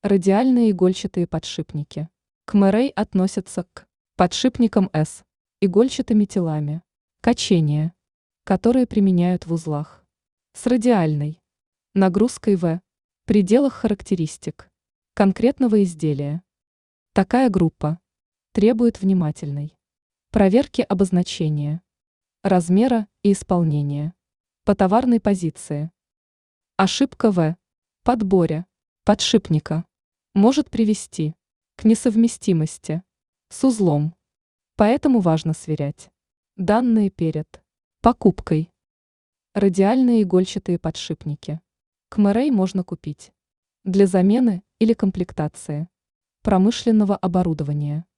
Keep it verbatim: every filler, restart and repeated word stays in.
Радиальные игольчатые подшипники. К МРЭЙ относятся к подшипникам С, игольчатыми телами, качения, которые применяют в узлах, с радиальной нагрузкой В, пределах характеристик конкретного изделия. Такая группа требует внимательной проверки обозначения, размера и исполнения по товарной позиции. Ошибка в подборе подшипника может привести к несовместимости с узлом, поэтому важно сверять данные перед покупкой. Радиальные игольчатые подшипники. К МРЭЙ можно купить для замены или комплектации промышленного оборудования.